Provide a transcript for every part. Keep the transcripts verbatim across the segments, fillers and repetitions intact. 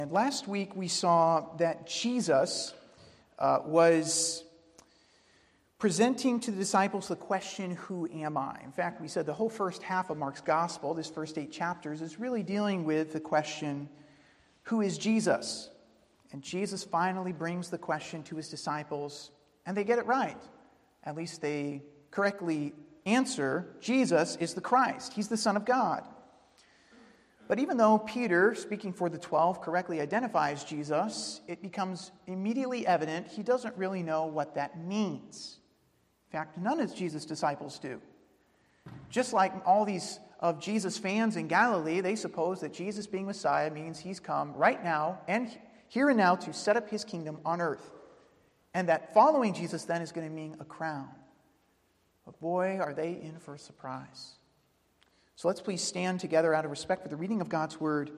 And last week we saw that Jesus uh, was presenting to the disciples the question, who am I? In fact, we said the whole first half of Mark's gospel, this first eight chapters, is really dealing with the question, who is Jesus? And Jesus finally brings the question to his disciples, and they get it right. At least they correctly answer, Jesus is the Christ. He's the Son of God. But even though Peter, speaking for the twelve, correctly identifies Jesus, it becomes immediately evident he doesn't really know what that means. In fact, none of Jesus' disciples do. Just like all these of Jesus' fans in Galilee, they suppose that Jesus being Messiah means he's come right now and here and now to set up his kingdom on earth. And that following Jesus then is going to mean a crown. But boy, are they in for a surprise. So let's please stand together out of respect for the reading of God's Word.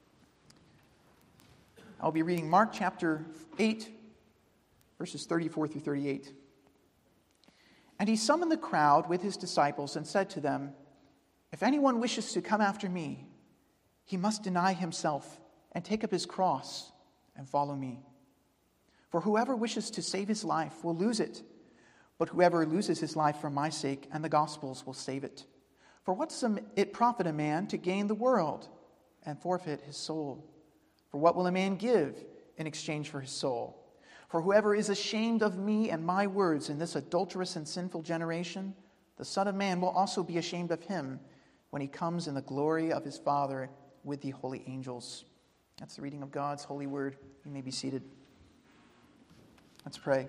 I'll be reading Mark chapter eight, verses thirty-four through thirty-eight. And he summoned the crowd with his disciples and said to them, "If anyone wishes to come after me, he must deny himself and take up his cross and follow me. For whoever wishes to save his life will lose it, but whoever loses his life for my sake and the gospel's will save it. For what does it profit a man to gain the world and forfeit his soul? For what will a man give in exchange for his soul? For whoever is ashamed of me and my words in this adulterous and sinful generation, the Son of Man will also be ashamed of him when he comes in the glory of his Father with the holy angels." That's the reading of God's holy word. You may be seated. Let's pray.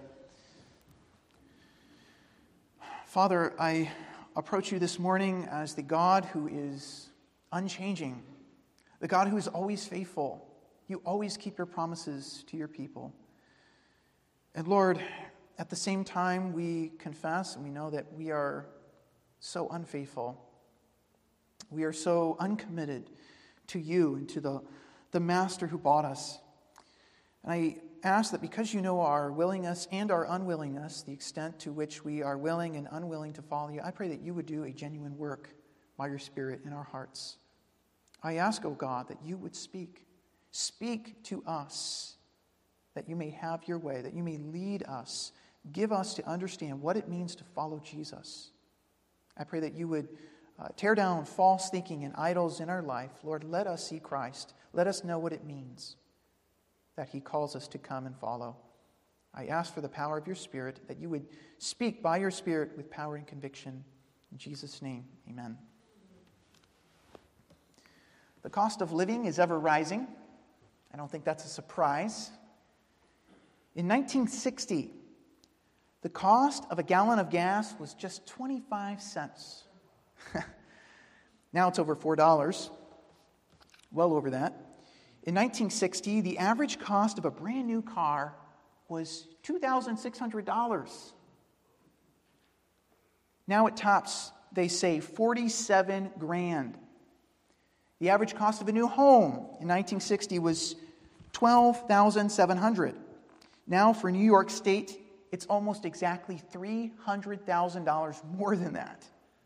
Father, I approach you this morning as the God who is unchanging, the God who is always faithful. You always keep your promises to your people. And Lord, at the same time, we confess and we know that we are so unfaithful. We are so uncommitted to you and to the, the Master who bought us. And I ask that because you know our willingness and our unwillingness, the extent to which we are willing and unwilling to follow you, I pray that you would do a genuine work by your Spirit in our hearts. I ask, O God, that you would speak. Speak to us, that you may have your way, that you may lead us. Give us to understand what it means to follow Jesus. I pray that you would uh, tear down false thinking and idols in our life. Lord, let us see Christ. Let us know what it means that he calls us to come and follow. I ask for the power of your Spirit, that you would speak by your Spirit with power and conviction. In Jesus' name, amen. The cost of living is ever rising. I don't think that's a surprise. In nineteen sixty, the cost of a gallon of gas was just twenty-five cents. Now it's over four dollars, well over that. In nineteen sixty, the average cost of a brand new car was two thousand six hundred dollars. Now it tops, they say, forty-seven grand. The average cost of a new home in nineteen sixty was twelve thousand seven hundred dollars. Now for New York State, it's almost exactly three hundred thousand dollars more than that.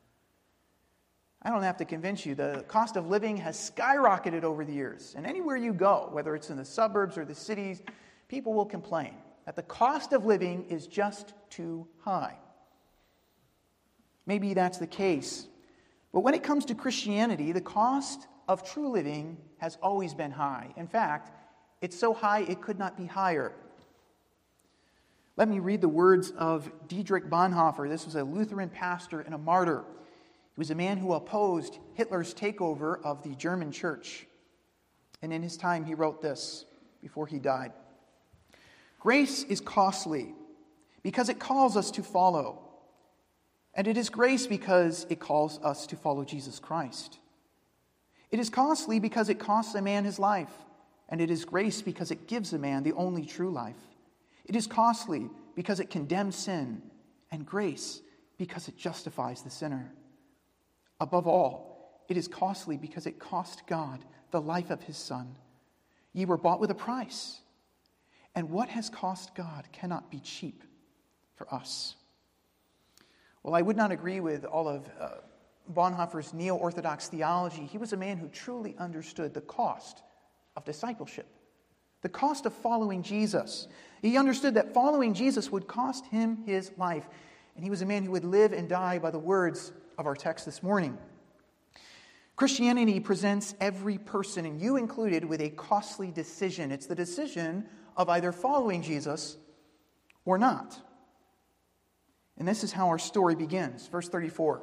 I don't have to convince you, the cost of living has skyrocketed over the years. And anywhere you go, whether it's in the suburbs or the cities, people will complain that the cost of living is just too high. Maybe that's the case. But when it comes to Christianity, the cost of true living has always been high. In fact, it's so high it could not be higher. Let me read the words of Dietrich Bonhoeffer. This was a Lutheran pastor and a martyr. He was a man who opposed Hitler's takeover of the German church. And in his time, he wrote this before he died. "Grace is costly because it calls us to follow. And it is grace because it calls us to follow Jesus Christ. It is costly because it costs a man his life. And it is grace because it gives a man the only true life. It is costly because it condemns sin. And grace because it justifies the sinner. Above all, it is costly because it cost God the life of his Son. Ye were bought with a price. And what has cost God cannot be cheap for us." Well, I would not agree with all of uh, Bonhoeffer's neo-Orthodox theology. He was a man who truly understood the cost of discipleship. The cost of following Jesus. He understood that following Jesus would cost him his life. And he was a man who would live and die by the words of our text this morning. Christianity presents every person, and you included, with a costly decision. It's the decision of either following Jesus or not. And this is how our story begins. Verse thirty-four.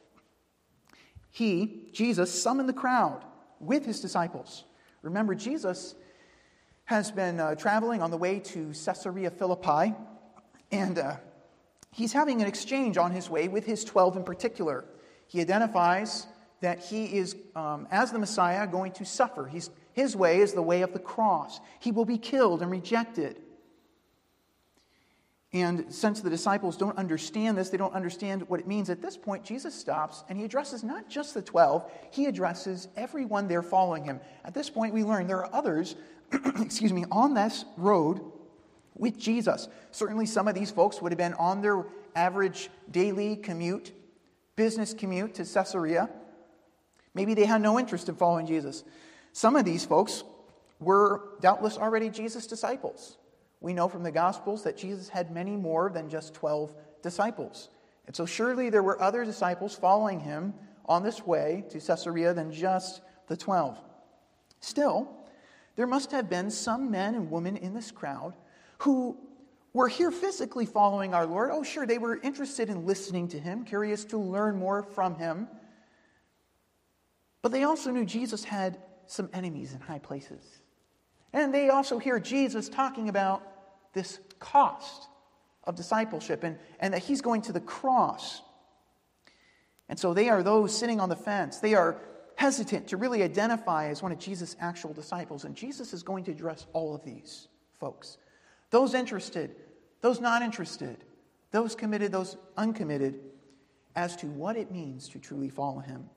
He, Jesus, summoned the crowd with his disciples. Remember, Jesus has been uh, traveling on the way to Caesarea Philippi, and uh, he's having an exchange on his way with his twelve in particular. He identifies that he is, um, as the Messiah, going to suffer. He's, his way is the way of the cross. He will be killed and rejected. And since the disciples don't understand this, they don't understand what it means, at this point, Jesus stops and he addresses not just the twelve, he addresses everyone there following him. At this point, we learn there are others, excuse me, on this road with Jesus. Certainly some of these folks would have been on their average daily commute, business commute to Caesarea. Maybe they had no interest in following Jesus. Some of these folks were doubtless already Jesus' disciples. We know from the Gospels that Jesus had many more than just twelve disciples. And so surely there were other disciples following him on this way to Caesarea than just the twelve. Still, there must have been some men and women in this crowd who were here physically following our Lord. Oh, sure, they were interested in listening to him, curious to learn more from him. But they also knew Jesus had some enemies in high places. And they also hear Jesus talking about this cost of discipleship and, and that he's going to the cross. And so they are those sitting on the fence. They are hesitant to really identify as one of Jesus' actual disciples. And Jesus is going to address all of these folks. Those interested, those not interested, those committed, those uncommitted, as to what it means to truly follow him.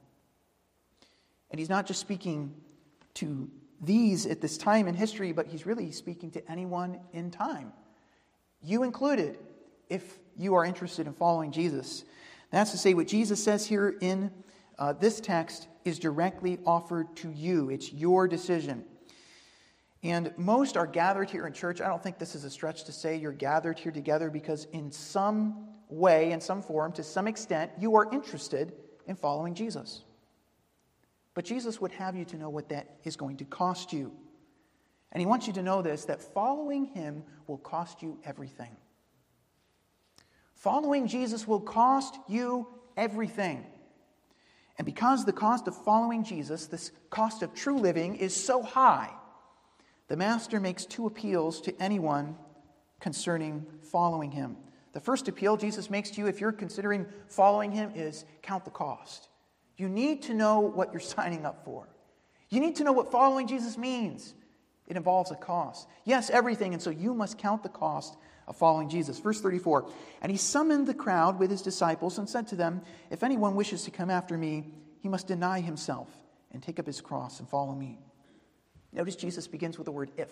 And he's not just speaking to these at this time in history, but he's really speaking to anyone in time. You included, if you are interested in following Jesus. That's to say, what Jesus says here in uh, this text is directly offered to you. It's your decision. And most are gathered here in church. I don't think this is a stretch to say you're gathered here together because in some way, in some form, to some extent, you are interested in following Jesus. But Jesus would have you to know what that is going to cost you. And he wants you to know this, that following him will cost you everything. Following Jesus will cost you everything. And because the cost of following Jesus, this cost of true living, is so high, the Master makes two appeals to anyone concerning following him. The first appeal Jesus makes to you if you're considering following him is count the cost. You need to know what you're signing up for. You need to know what following Jesus means. It involves a cost. Yes, everything, and so you must count the cost of following Jesus. Verse thirty-four, and he summoned the crowd with his disciples and said to them, if anyone wishes to come after me, he must deny himself and take up his cross and follow me. Notice Jesus begins with the word if.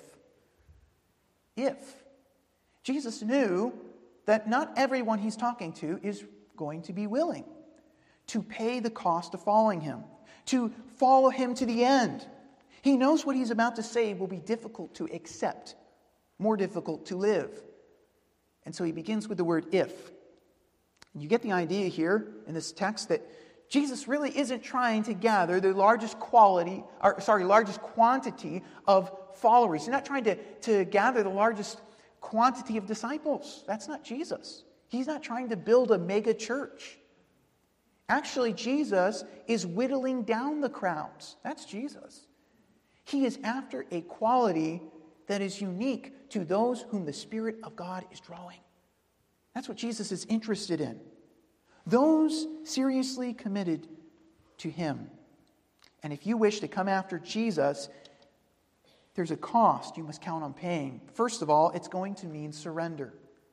If. Jesus knew that not everyone he's talking to is going to be willing to pay the cost of following him, to follow him to the end. He knows what he's about to say will be difficult to accept, more difficult to live. And so he begins with the word if. And you get the idea here in this text that Jesus really isn't trying to gather the largest quality, or sorry, largest quantity of followers. He's not trying to, to gather the largest quantity of disciples. That's not Jesus. He's not trying to build a mega church. Actually, Jesus is whittling down the crowds. That's Jesus. He is after a quality that is unique to those whom the Spirit of God is drawing. That's what Jesus is interested in. Those seriously committed to him. And if you wish to come after Jesus, there's a cost you must count on paying. First of all, it's going to mean surrender.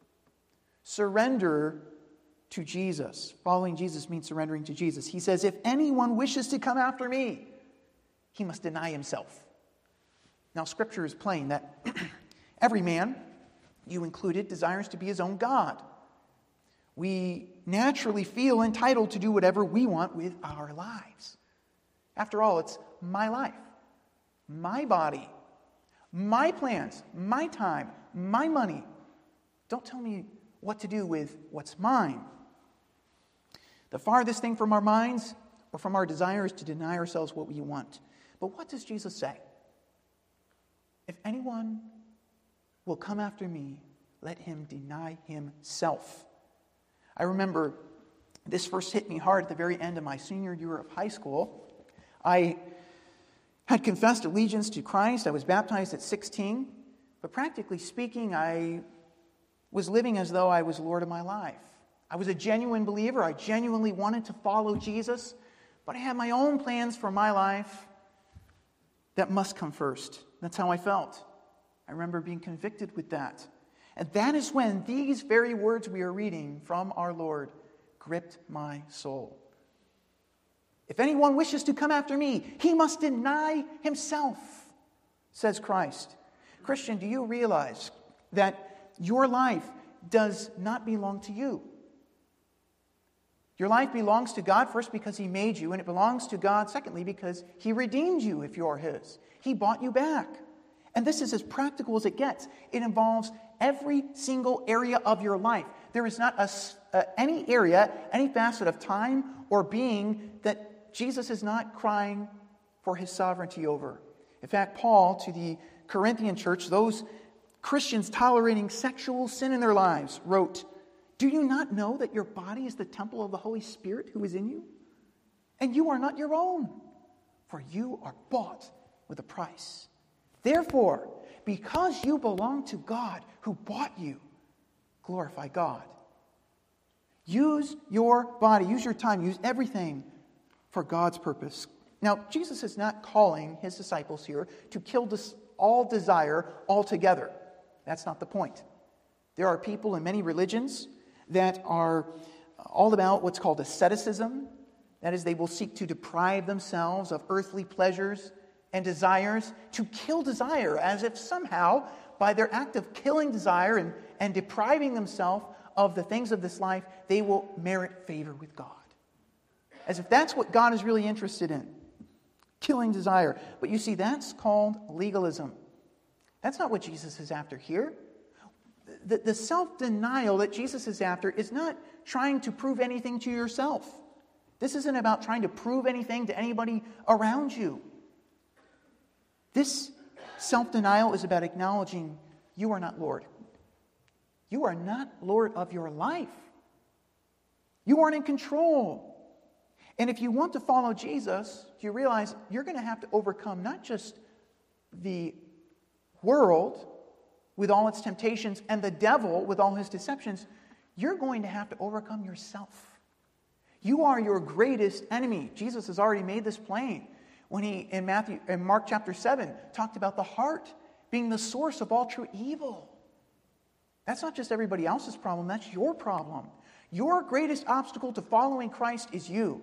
Surrender to Jesus. Following Jesus means surrendering to Jesus. He says, if anyone wishes to come after me, he must deny himself. Now, Scripture is plain that every man, you included, desires to be his own God. We naturally feel entitled to do whatever we want with our lives. After all, it's my life, my body, my plans, my time, my money. Don't tell me what to do with what's mine. The farthest thing from our minds or from our desires to deny ourselves what we want. But what does Jesus say? If anyone will come after me, let him deny himself. I remember this first hit me hard at the very end of my senior year of high school. I had confessed allegiance to Christ. I was baptized at sixteen. But practically speaking, I was living as though I was Lord of my life. I was a genuine believer. I genuinely wanted to follow Jesus. But I had my own plans for my life that must come first. That's how I felt. I remember being convicted with that. And that is when these very words we are reading from our Lord gripped my soul. If anyone wishes to come after me, he must deny himself, says Christ. Christian, do you realize that your life does not belong to you? Your life belongs to God, first because He made you, and it belongs to God, secondly, because He redeemed you if you're His. He bought you back. And this is as practical as it gets. It involves every single area of your life. There is not a, uh, any area, any facet of time or being that Jesus is not crying for His sovereignty over. In fact, Paul, to the Corinthian church, those Christians tolerating sexual sin in their lives, wrote, "Do you not know that your body is the temple of the Holy Spirit who is in you? And you are not your own, for you are bought with a price. Therefore, because you belong to God who bought you, glorify God." Use your body, use your time, use everything for God's purpose. Now, Jesus is not calling His disciples here to kill this, all desire altogether. That's not the point. There are people in many religions that are all about what's called asceticism. That is, they will seek to deprive themselves of earthly pleasures and desires, to kill desire, as if somehow, by their act of killing desire and, and depriving themselves of the things of this life, they will merit favor with God. As if that's what God is really interested in, killing desire. But you see, that's called legalism. That's not what Jesus is after here. The, the self-denial that Jesus is after is not trying to prove anything to yourself. This isn't about trying to prove anything to anybody around you. This self-denial is about acknowledging you are not Lord. You are not Lord of your life. You aren't in control. And if you want to follow Jesus, you realize you're going to have to overcome not just the world with all its temptations and the devil with all his deceptions. You're going to have to overcome yourself. You are your greatest enemy. Jesus has already made this plain when he, in Matthew, in Mark chapter seven, talked about the heart being the source of all true evil. That's not just everybody else's problem, that's your problem. Your greatest obstacle to following Christ is you.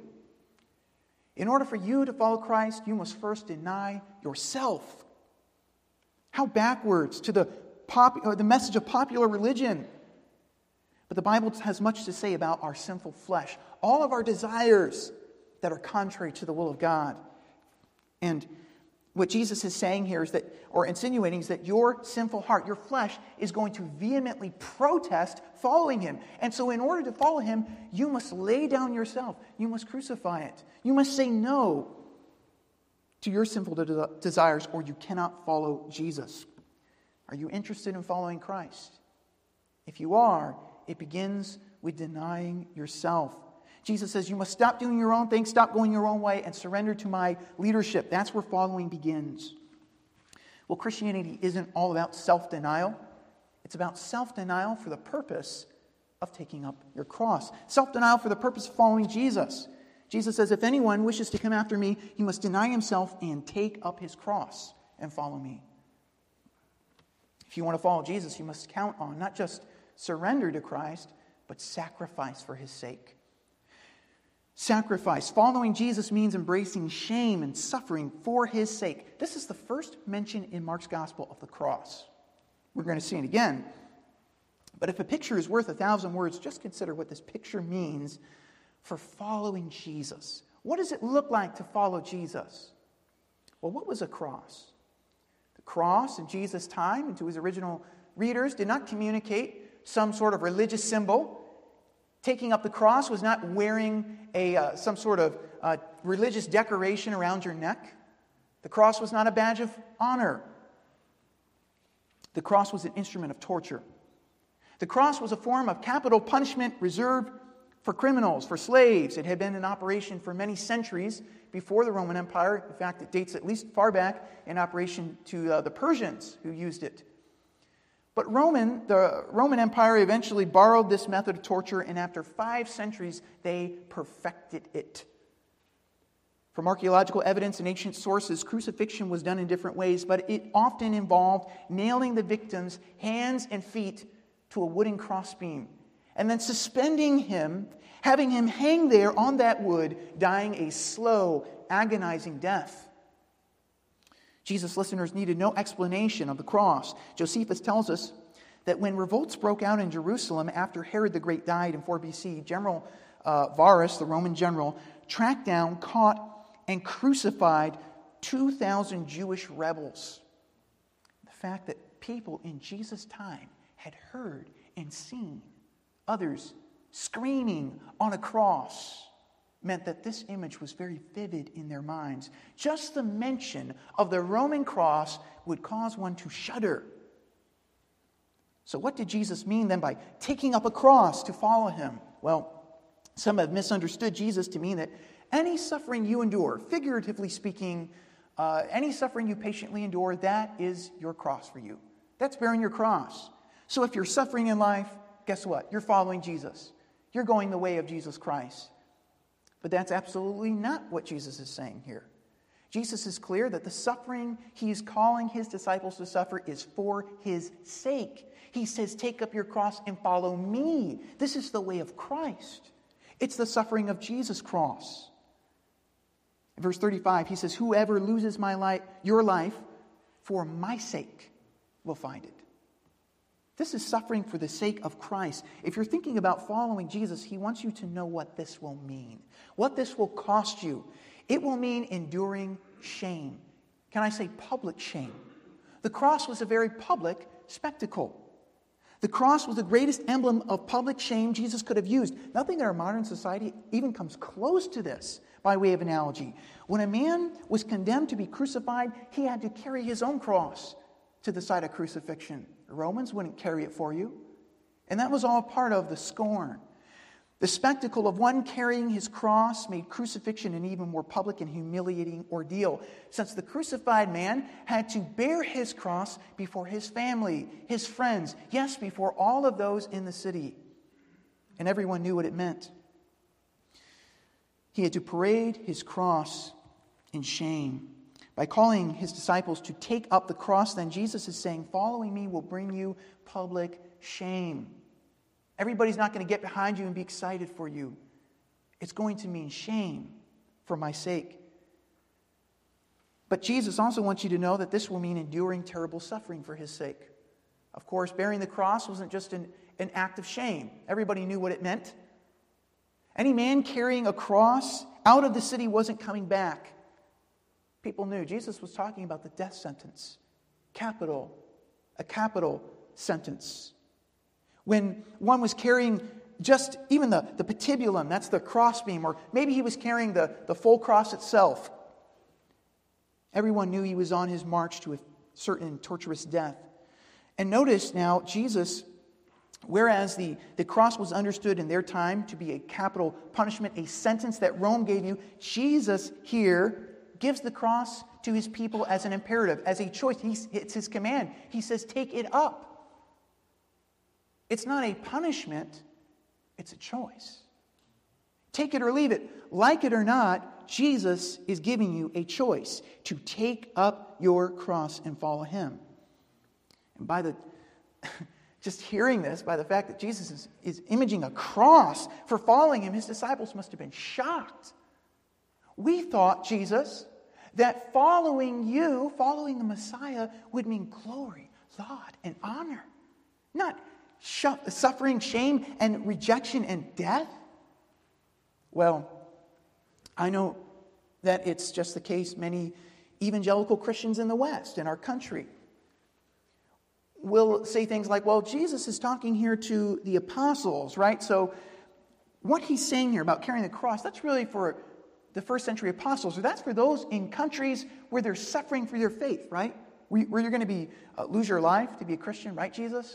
In order for you to follow Christ, you must first deny yourself. How backwards to the, pop, or the message of popular religion. But the Bible has much to say about our sinful flesh, all of our desires that are contrary to the will of God. And what Jesus is saying here is that, or insinuating, is that your sinful heart, your flesh, is going to vehemently protest following Him. And so in order to follow Him, you must lay down yourself. You must crucify it. You must say no to your sinful de- desires, or you cannot follow Jesus. Are you interested in following Christ? If you are, it begins with denying yourself. Jesus says you must stop doing your own thing, stop going your own way, and surrender to my leadership. That's where following begins. Well, Christianity isn't all about self-denial. It's about self-denial for the purpose of taking up your cross. Self-denial for the purpose of following Jesus. Jesus says, if anyone wishes to come after me, he must deny himself and take up his cross and follow me. If you want to follow Jesus, you must count on not just surrender to Christ, but sacrifice for His sake. Sacrifice. Following Jesus means embracing shame and suffering for His sake. This is the first mention in Mark's gospel of the cross. We're going to see it again. But if a picture is worth a thousand words, just consider what this picture means for following Jesus. What does it look like to follow Jesus? Well, what was a cross? The cross in Jesus' time and to his original readers did not communicate some sort of religious symbol. Taking up the cross was not wearing a uh, some sort of uh, religious decoration around your neck. The cross was not a badge of honor. The cross was an instrument of torture. The cross was a form of capital punishment reserved for criminals, for slaves. It had been in operation for many centuries before the Roman Empire. In fact, it dates at least far back in operation to uh, the Persians who used it. But Roman, the Roman Empire eventually borrowed this method of torture, and after five centuries, they perfected it. From archaeological evidence and ancient sources, crucifixion was done in different ways, but it often involved nailing the victim's hands and feet to a wooden crossbeam, and then suspending him, having him hang there on that wood, dying a slow, agonizing death. Jesus' listeners needed no explanation of the cross. Josephus tells us that when revolts broke out in Jerusalem after Herod the Great died in four B C, General uh, Varus, the Roman general, tracked down, caught, and crucified two thousand Jewish rebels. The fact that people in Jesus' time had heard and seen others screaming on a cross meant that this image was very vivid in their minds. Just the mention of the Roman cross would cause one to shudder. So what did Jesus mean then by taking up a cross to follow him? Well, some have misunderstood Jesus to mean that any suffering you endure, figuratively speaking, uh, any suffering you patiently endure, that is your cross for you. That's bearing your cross. So if you're suffering in life, guess what? You're following Jesus. You're going the way of Jesus Christ. But that's absolutely not what Jesus is saying here. Jesus is clear that the suffering he is calling his disciples to suffer is for his sake. He says, take up your cross and follow me. This is the way of Christ. It's the suffering of Jesus' cross. In verse thirty-five, he says, whoever loses my life, your life for my sake will find it. This is suffering for the sake of Christ. If you're thinking about following Jesus, he wants you to know what this will mean, what this will cost you. It will mean enduring shame. Can I say public shame? The cross was a very public spectacle. The cross was the greatest emblem of public shame Jesus could have used. Nothing in our modern society even comes close to this by way of analogy. When a man was condemned to be crucified, he had to carry his own cross to the site of crucifixion. The Romans wouldn't carry it for you. And that was all part of the scorn. The spectacle of one carrying his cross made crucifixion an even more public and humiliating ordeal, since the crucified man had to bear his cross before his family, his friends, yes, before all of those in the city. And everyone knew what it meant. He had to parade his cross in shame. By calling his disciples to take up the cross, then Jesus is saying, following me will bring you public shame. Everybody's not going to get behind you and be excited for you. It's going to mean shame for my sake. But Jesus also wants you to know that this will mean enduring terrible suffering for his sake. Of course, bearing the cross wasn't just an, an act of shame. Everybody knew what it meant. Any man carrying a cross out of the city wasn't coming back. People knew Jesus was talking about the death sentence. Capital, a capital sentence. When one was carrying just even the, the patibulum, that's the crossbeam, or maybe he was carrying the, the full cross itself, everyone knew he was on his march to a certain torturous death. And notice now, Jesus, whereas the, the cross was understood in their time to be a capital punishment, a sentence that Rome gave you, Jesus here gives the cross to his people as an imperative, as a choice. He's, it's his command. He says, take it up. It's not a punishment, it's a choice. Take it or leave it. Like it or not, Jesus is giving you a choice to take up your cross and follow him. And by the just hearing this, by the fact that Jesus is, is imaging a cross for following him, his disciples must have been shocked. We thought, Jesus, that following you, following the Messiah, would mean glory, laud, and honor. Not suffering, shame, and rejection and death. Well, I know that it's just the case many evangelical Christians in the West, in our country, will say things like, well, Jesus is talking here to the apostles, right? So what he's saying here about carrying the cross, that's really for the first century apostles, or that's for those in countries where they're suffering for their faith, right? Where you're going to be uh, lose your life to be a Christian, right, Jesus?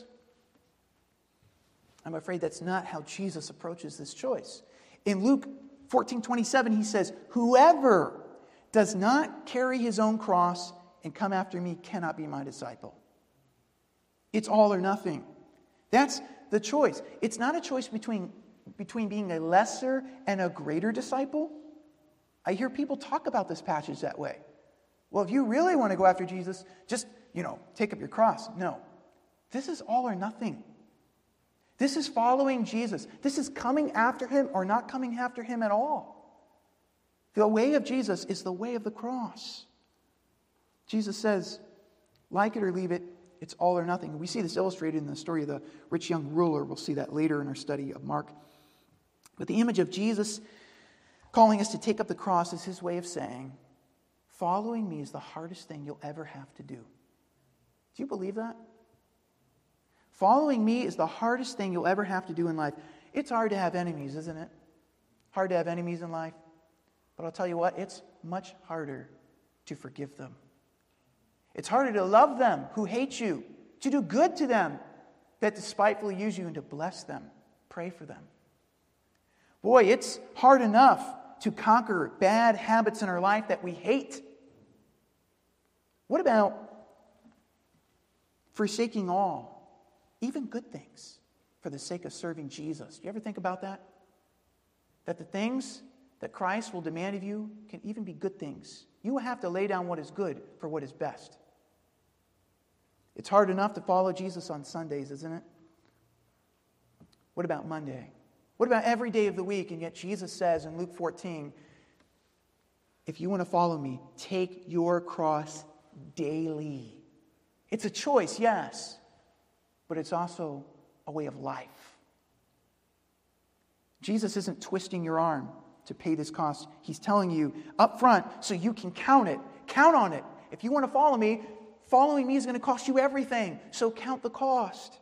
I'm afraid that's not how Jesus approaches this choice. In Luke fourteen twenty-seven, he says, whoever does not carry his own cross and come after me cannot be my disciple. It's all or nothing. That's the choice. It's not a choice between, between being a lesser and a greater disciple. I hear people talk about this passage that way. Well, if you really want to go after Jesus, just, you know, take up your cross. No. This is all or nothing. This is following Jesus. This is coming after him or not coming after him at all. The way of Jesus is the way of the cross. Jesus says, like it or leave it, it's all or nothing. We see this illustrated in the story of the rich young ruler. We'll see that later in our study of Mark. But the image of Jesus calling us to take up the cross is his way of saying, following me is the hardest thing you'll ever have to do. Do you believe that? Following me is the hardest thing you'll ever have to do in life. It's hard to have enemies, isn't it? Hard to have enemies in life. But I'll tell you what, it's much harder to forgive them. It's harder to love them who hate you, to do good to them that despitefully use you, and to bless them, pray for them. Boy, it's hard enough to conquer bad habits in our life that we hate. What about forsaking all, even good things, for the sake of serving Jesus? Do you ever think about that? That the things that Christ will demand of you can even be good things. You will have to lay down what is good for what is best. It's hard enough to follow Jesus on Sundays, isn't it? What about Monday? What about every day of the week? And yet Jesus says in Luke fourteen, if you want to follow me, take your cross daily. It's a choice, yes, but it's also a way of life. Jesus isn't twisting your arm to pay this cost. He's telling you up front so you can count it. Count on it. If you want to follow me, following me is going to cost you everything. So count the cost.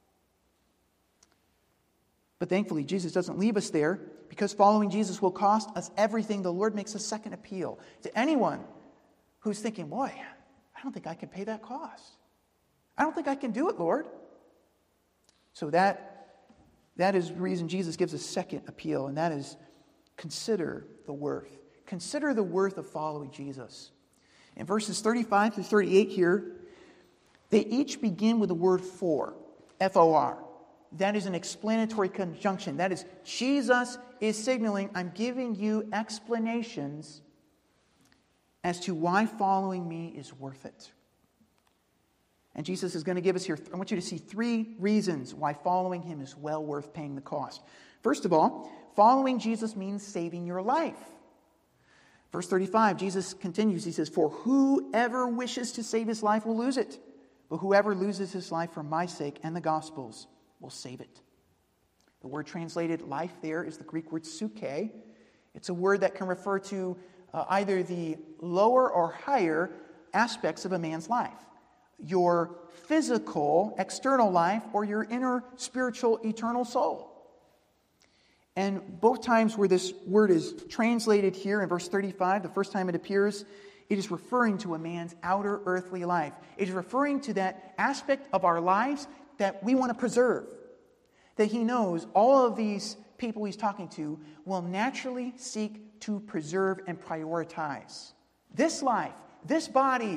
But thankfully, Jesus doesn't leave us there. Because following Jesus will cost us everything, the Lord makes a second appeal to anyone who's thinking, boy, I don't think I can pay that cost. I don't think I can do it, Lord. So that, that is the reason Jesus gives a second appeal, and that is consider the worth. Consider the worth of following Jesus. In verses thirty-five through thirty-eight here, they each begin with the word for, F O R. That is an explanatory conjunction. That is, Jesus is signaling, I'm giving you explanations as to why following me is worth it. And Jesus is going to give us here, I want you to see three reasons why following him is well worth paying the cost. First of all, following Jesus means saving your life. Verse thirty-five, Jesus continues, he says, for whoever wishes to save his life will lose it, but whoever loses his life for my sake and the gospel's will save it. The word translated life there is the Greek word suke. It's a word that can refer to uh, either the lower or higher aspects of a man's life. Your physical, external life, or your inner spiritual, eternal soul. And both times where this word is translated here in verse thirty-five, the first time it appears, it is referring to a man's outer earthly life. It is referring to that aspect of our lives that we want to preserve. That he knows all of these people he's talking to will naturally seek to preserve and prioritize. This life, this body.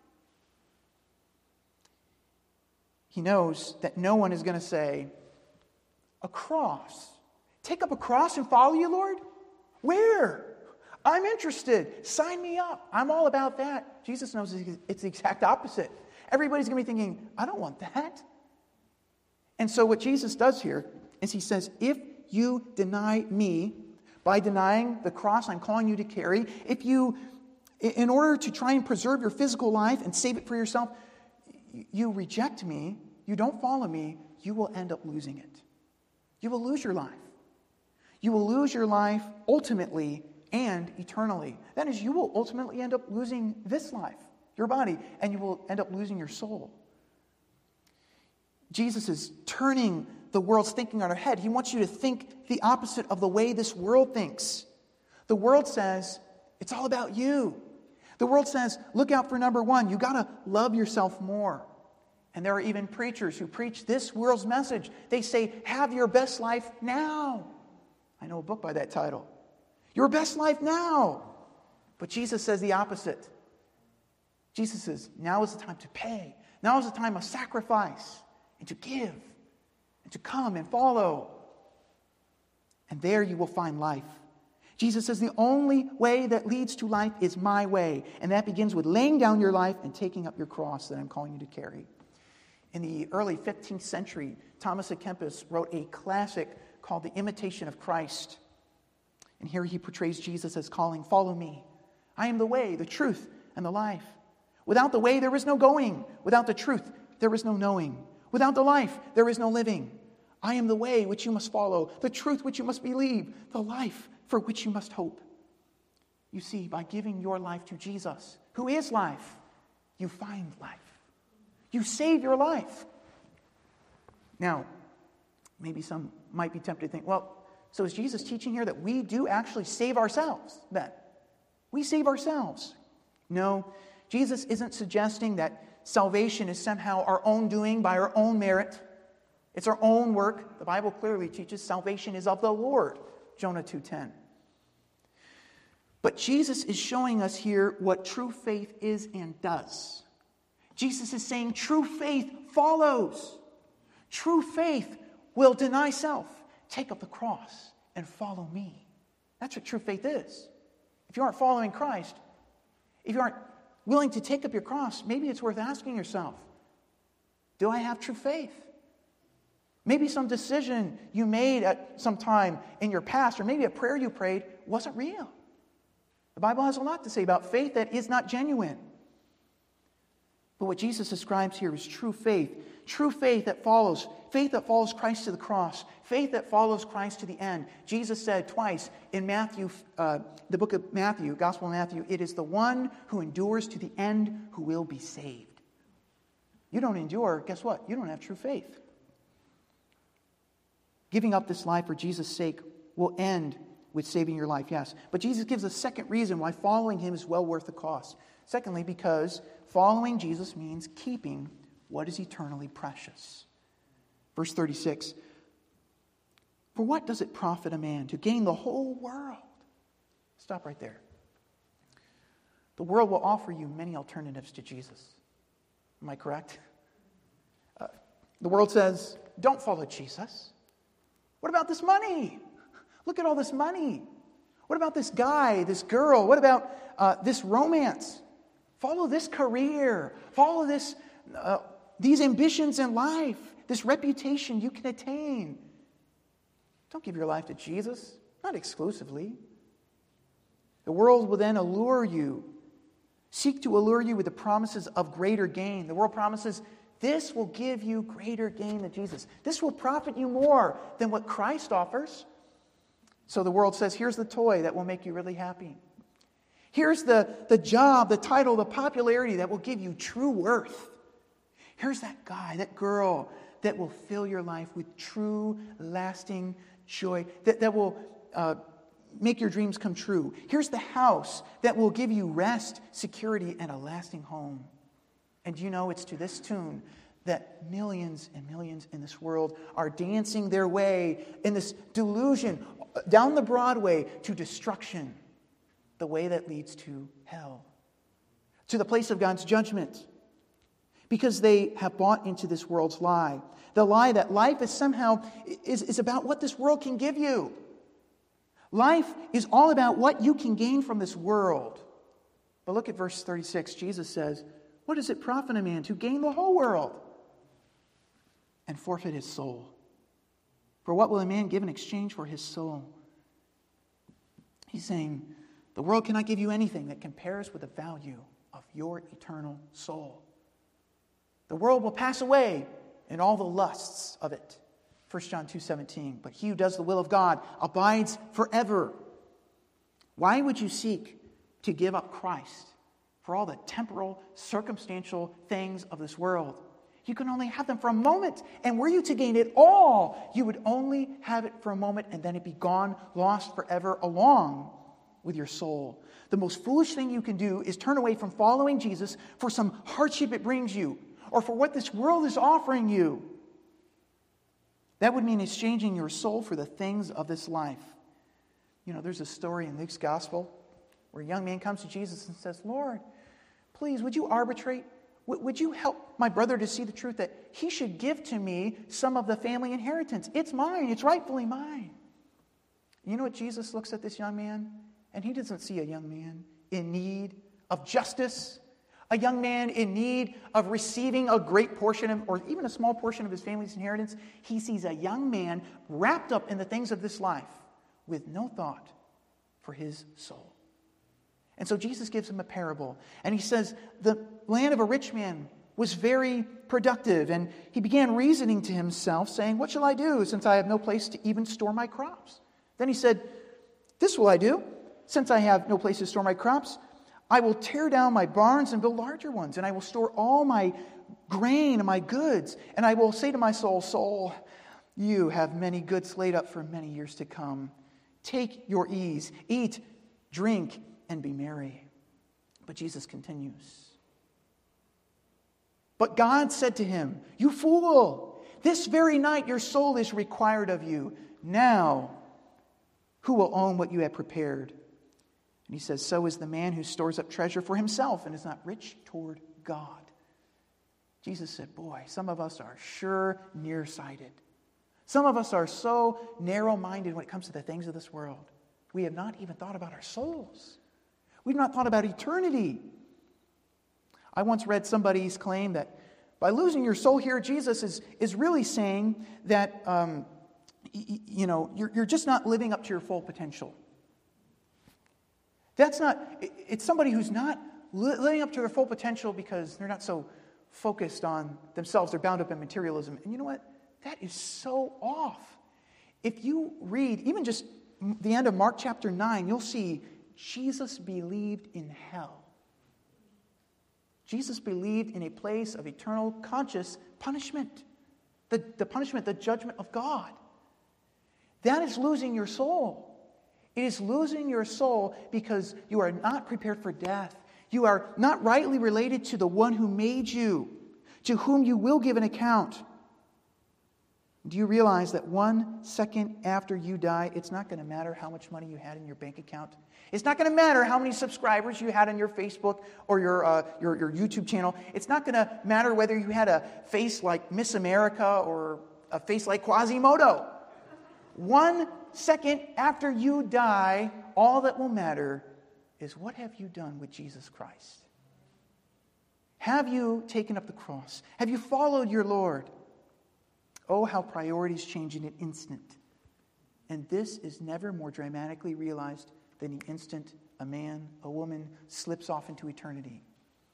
He knows that no one is going to say, a cross. Take up a cross and follow you, Lord? Where? I'm interested. Sign me up. I'm all about that. Jesus knows it's the exact opposite. Everybody's going to be thinking, I don't want that. And so what Jesus does here is he says, if you deny me by denying the cross I'm calling you to carry, if you, in order to try and preserve your physical life and save it for yourself, you reject me, you don't follow me, you will end up losing it. You will lose your life. You will lose your life ultimately and eternally. That is, you will ultimately end up losing this life, your body, and you will end up losing your soul. Jesus is turning the world's thinking on its head. He wants you to think the opposite of the way this world thinks. The world says, it's all about you. The world says, look out for number one. You got to love yourself more. And there are even preachers who preach this world's message. They say, have your best life now. I know a book by that title. Your best life now. But Jesus says the opposite. Jesus says, now is the time to pay. Now is the time of sacrifice and to give and to come and follow. And there you will find life. Jesus says the only way that leads to life is my way. And that begins with laying down your life and taking up your cross that I'm calling you to carry. In the early fifteenth century, Thomas à Kempis wrote a classic called The Imitation of Christ. And here he portrays Jesus as calling, follow me. I am the way, the truth, and the life. Without the way, there is no going. Without the truth, there is no knowing. Without the life, there is no living. I am the way which you must follow, the truth which you must believe, the life for which you must hope. You see, by giving your life to Jesus, who is life, you find life. You save your life. Now, maybe some might be tempted to think, well, so is Jesus teaching here that we do actually save ourselves then? We save ourselves. No, Jesus isn't suggesting that salvation is somehow our own doing by our own merit. It's our own work. The Bible clearly teaches salvation is of the Lord, Jonah two ten. But Jesus is showing us here what true faith is and does. Jesus is saying true faith follows. True faith will deny self, take up the cross, and follow me. That's what true faith is. If you aren't following Christ, if you aren't willing to take up your cross, maybe it's worth asking yourself, do I have true faith? Maybe some decision you made at some time in your past, or maybe a prayer you prayed, wasn't real. The Bible has a lot to say about faith that is not genuine. But what Jesus describes here is true faith. True faith that follows. Faith that follows Christ to the cross. Faith that follows Christ to the end. Jesus said twice in Matthew, uh, the book of Matthew, Gospel of Matthew, it is the one who endures to the end who will be saved. You don't endure, guess what? You don't have true faith. Giving up this life for Jesus' sake will end with saving your life, yes. But Jesus gives a second reason why following him is well worth the cost. Secondly, because following Jesus means keeping what is eternally precious. Verse thirty-six, for what does it profit a man to gain the whole world? Stop right there. The world will offer you many alternatives to Jesus. Am I correct? Uh, the world says, don't follow Jesus. What about this money? Look at all this money. What about this guy, this girl? What about uh, this romance? Follow this career. Follow this, uh, these ambitions in life, this reputation you can attain. Don't give your life to Jesus, not exclusively. The world will then allure you, seek to allure you with the promises of greater gain. The world promises this will give you greater gain than Jesus. This will profit you more than what Christ offers. So the world says, here's the toy that will make you really happy. Here's the, the job, the title, the popularity that will give you true worth. Here's that guy, that girl that will fill your life with true, lasting joy, that, that will uh, make your dreams come true. Here's the house that will give you rest, security, and a lasting home. And you know it's to this tune that millions and millions in this world are dancing their way in this delusion down the Broadway to destruction, the way that leads to hell, to the place of God's judgment, because they have bought into this world's lie. The lie that life is somehow is, is about what this world can give you. Life is all about what you can gain from this world. But look at verse thirty-six. Jesus says, what does it profit a man to gain the whole world and forfeit his soul? For what will a man give in exchange for his soul? He's saying, the world cannot give you anything that compares with the value of your eternal soul. The world will pass away and all the lusts of it. First John two seventeen. But he who does the will of God abides forever. Why would you seek to give up Christ for all the temporal, circumstantial things of this world? You can only have them for a moment. And were you to gain it all, you would only have it for a moment and then it'd be gone, lost forever, along with your soul. The most foolish thing you can do is turn away from following Jesus for some hardship it brings you or for what this world is offering you. That would mean exchanging your soul for the things of this life. You know, there's a story in Luke's gospel where a young man comes to Jesus and says, Lord, please, would you arbitrate? Would you help my brother to see the truth that he should give to me some of the family inheritance? It's mine. It's rightfully mine. You know what? Jesus looks at this young man, and he doesn't see a young man in need of justice, a young man in need of receiving a great portion of, or even a small portion of his family's inheritance. He sees a young man wrapped up in the things of this life with no thought for his soul. And so Jesus gives him a parable. And he says, the land of a rich man was very productive. And he began reasoning to himself, saying, what shall I do, since I have no place to even store my crops? Then he said, this will I do, since I have no place to store my crops. I will tear down my barns and build larger ones. And I will store all my grain and my goods. And I will say to my soul, soul, you have many goods laid up for many years to come. Take your ease, eat, drink, and be merry. But Jesus continues. But God said to him, you fool, this very night your soul is required of you. Now, who will own what you have prepared? And he says, so is the man who stores up treasure for himself and is not rich toward God. Jesus said, boy, some of us are sure nearsighted. Some of us are so narrow-minded when it comes to the things of this world. We have not even thought about our souls. We've not thought about eternity. I once read somebody's claim that by losing your soul here, Jesus is, is really saying that, um, y- you know, you're, you're just not living up to your full potential. That's not, it's somebody who's not li- living up to their full potential because they're not so focused on themselves. They're bound up in materialism. And you know what? That is so off. If you read even just the end of Mark chapter nine, you'll see Jesus believed in hell. Jesus believed in a place of eternal conscious punishment. The, the punishment, the judgment of God. That is losing your soul. It is losing your soul because you are not prepared for death. You are not rightly related to the one who made you, to whom you will give an account. Do you realize that one second after you die, it's not going to matter how much money you had in your bank account? It's not going to matter how many subscribers you had on your Facebook or your, uh, your, your YouTube channel. It's not going to matter whether you had a face like Miss America or a face like Quasimodo. One second after you die, all that will matter is what have you done with Jesus Christ? Have you taken up the cross? Have you followed your Lord? Oh, how priorities change in an instant. And this is never more dramatically realized than the instant a man, a woman, slips off into eternity.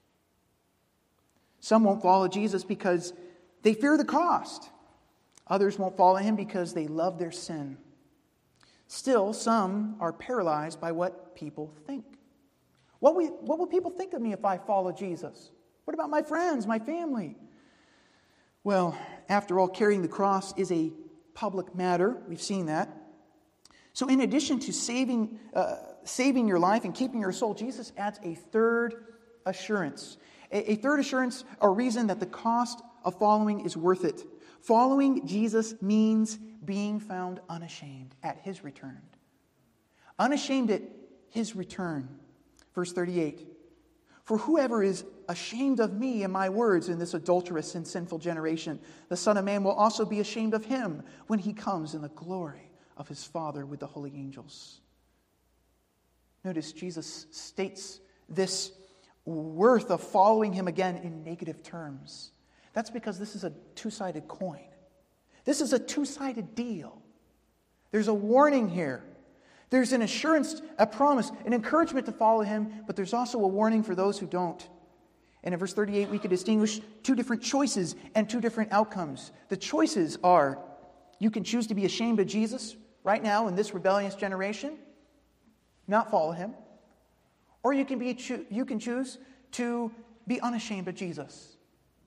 Some won't follow Jesus because they fear the cost. Others won't follow him because they love their sin. Still, some are paralyzed by what people think. What will, what will people think of me if I follow Jesus? What about my friends, my family? Well, after all, carrying the cross is a public matter. We've seen that. So in addition to saving, uh, saving your life and keeping your soul, Jesus adds a third assurance. A, a third assurance or reason that the cost of following is worth it. Following Jesus means being found unashamed at his return. Unashamed at his return. Verse thirty-eight. For whoever is ashamed of me and my words in this adulterous and sinful generation, the Son of Man will also be ashamed of him when he comes in the glory of his Father with the holy angels. Notice Jesus states this worth of following him again in negative terms. That's because this is a two-sided coin. This is a two-sided deal. There's a warning here. There's an assurance, a promise, an encouragement to follow him, but there's also a warning for those who don't. And in verse thirty-eight, we could distinguish two different choices and two different outcomes. The choices are, you can choose to be ashamed of Jesus right now in this rebellious generation, not follow him. Or you can be you can choose to be unashamed of Jesus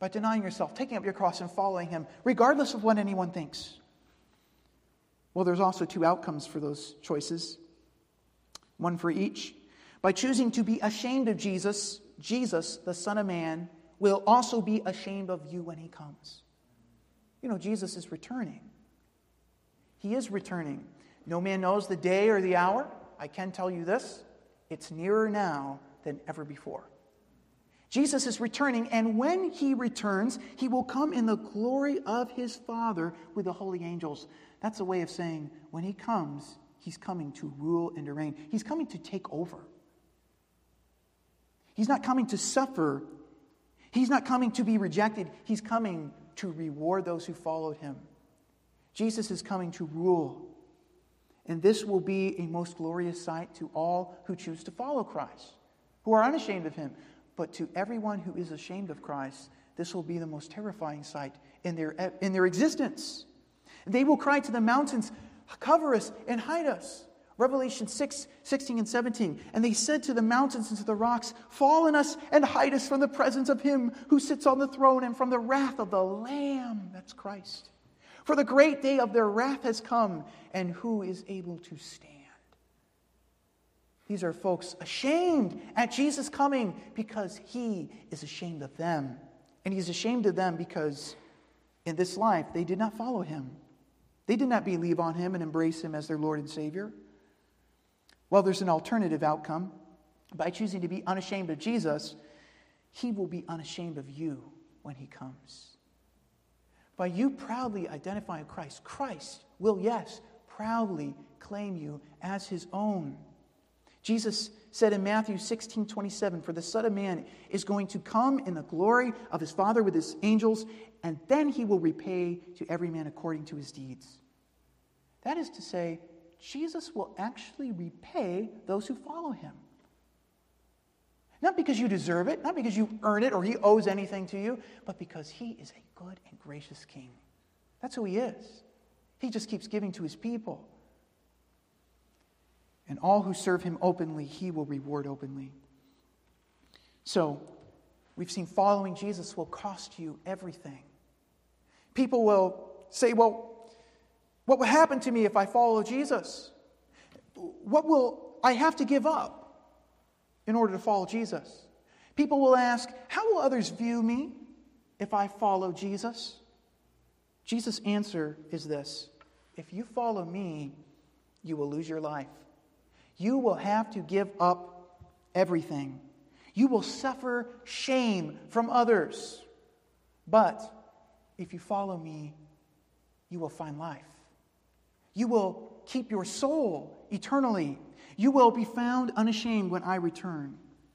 by denying yourself, taking up your cross, and following him, regardless of what anyone thinks. Well, there's also two outcomes for those choices, one for each. By choosing to be ashamed of Jesus, Jesus, the Son of Man, will also be ashamed of you when he comes. You know, Jesus is returning. He is returning. No man knows the day or the hour. I can tell you this, it's nearer now than ever before. Jesus is returning, and when he returns, he will come in the glory of his Father with the holy angels. That's a way of saying when he comes, he's coming to rule and to reign. He's coming to take over. He's not coming to suffer. He's not coming to be rejected. He's coming to reward those who followed him. Jesus is coming to rule. And this will be a most glorious sight to all who choose to follow Christ, who are unashamed of him. But to everyone who is ashamed of Christ, this will be the most terrifying sight in their, in their existence. They will cry to the mountains, cover us and hide us. Revelation six, sixteen and seventeen. And they said to the mountains and to the rocks, fall on us and hide us from the presence of him who sits on the throne and from the wrath of the Lamb. That's Christ. For the great day of their wrath has come, and who is able to stand? These are folks ashamed at Jesus coming because he is ashamed of them. And he's ashamed of them because in this life they did not follow him. They did not believe on him and embrace him as their Lord and Savior. Well, there's an alternative outcome. By choosing to be unashamed of Jesus, he will be unashamed of you when he comes. By you proudly identifying Christ, Christ will, yes, proudly claim you as his own. Jesus said in Matthew sixteen twenty-seven, for the Son of Man is going to come in the glory of his Father with his angels, and then he will repay to every man according to his deeds. That is to say, Jesus will actually repay those who follow him. Not because you deserve it, not because you earn it or he owes anything to you, but because he is a good and gracious king. That's who he is. He just keeps giving to his people. And all who serve him openly, he will reward openly. So, we've seen following Jesus will cost you everything. People will say, well, what will happen to me if I follow Jesus? What will I have to give up in order to follow Jesus? People will ask, how will others view me if I follow Jesus? Jesus' answer is this: if you follow me, you will lose your life. You will have to give up everything. You will suffer shame from others. But if you follow me, you will find life. You will keep your soul eternally. You will be found unashamed when I return.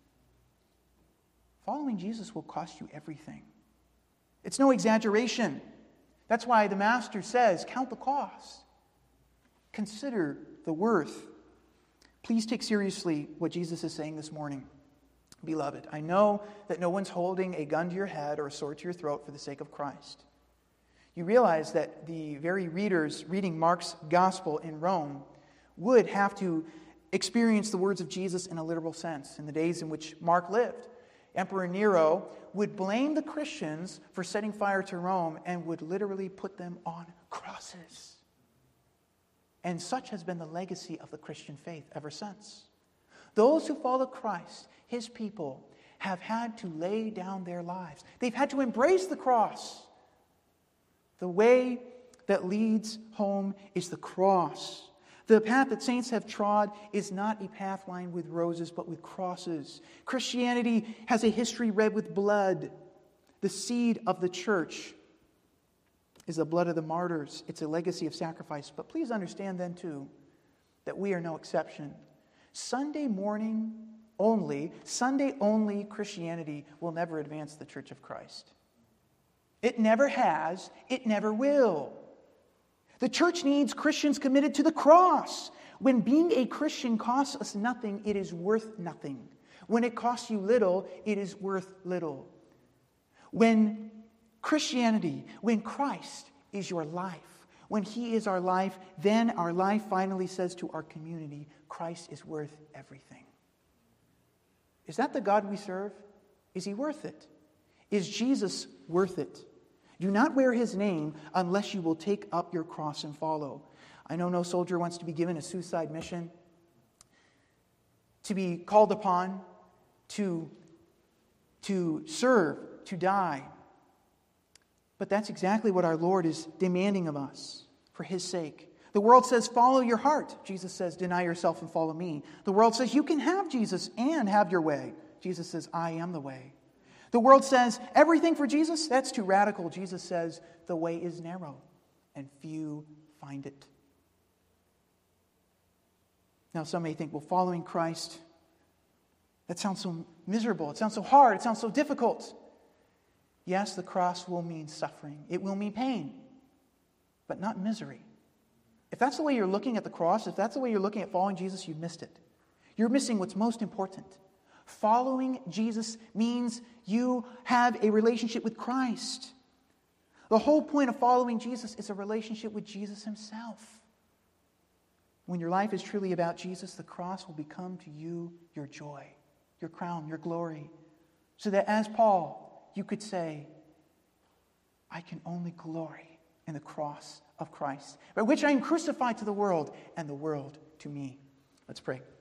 Following Jesus will cost you everything. It's no exaggeration. That's why the Master says, count the cost. Consider the worth. Please take seriously what Jesus is saying this morning. Beloved, I know that no one's holding a gun to your head or a sword to your throat for the sake of Christ. You realize that the very readers reading Mark's gospel in Rome would have to experience the words of Jesus in a literal sense in the days in which Mark lived. Emperor Nero would blame the Christians for setting fire to Rome and would literally put them on crosses. And such has been the legacy of the Christian faith ever since. Those who follow Christ, his people, have had to lay down their lives. They've had to embrace the cross. The way that leads home is the cross. The path that saints have trod is not a path lined with roses, but with crosses. Christianity has a history red with blood. The seed of the church is the blood of the martyrs. It's a legacy of sacrifice. But please understand then, too, that we are no exception. Sunday morning only, Sunday only Christianity will never advance the Church of Christ. It never has. It never will. The church needs Christians committed to the cross. When being a Christian costs us nothing, it is worth nothing. When it costs you little, it is worth little. When Christianity, when Christ is your life, when he is our life, then our life finally says to our community, Christ is worth everything. Is that the God we serve? Is he worth it? Is Jesus worth it? Do not wear his name unless you will take up your cross and follow. I know no soldier wants to be given a suicide mission, to be called upon to, to serve, to die. But that's exactly what our Lord is demanding of us for his sake. The world says, follow your heart. Jesus says, deny yourself and follow me. The world says, you can have Jesus and have your way. Jesus says, I am the way. The world says, everything for Jesus, that's too radical. Jesus says, the way is narrow and few find it. Now, some may think, well, following Christ, that sounds so miserable. It sounds so hard. It sounds so difficult. Yes, the cross will mean suffering. It will mean pain, but not misery. If that's the way you're looking at the cross, if that's the way you're looking at following Jesus, you've missed it. You're missing what's most important. Following Jesus means you have a relationship with Christ. The whole point of following Jesus is a relationship with Jesus himself. When your life is truly about Jesus, the cross will become to you your joy, your crown, your glory. So that as Paul, you could say, I can only glory in the cross of Christ, by which I am crucified to the world and the world to me. Let's pray.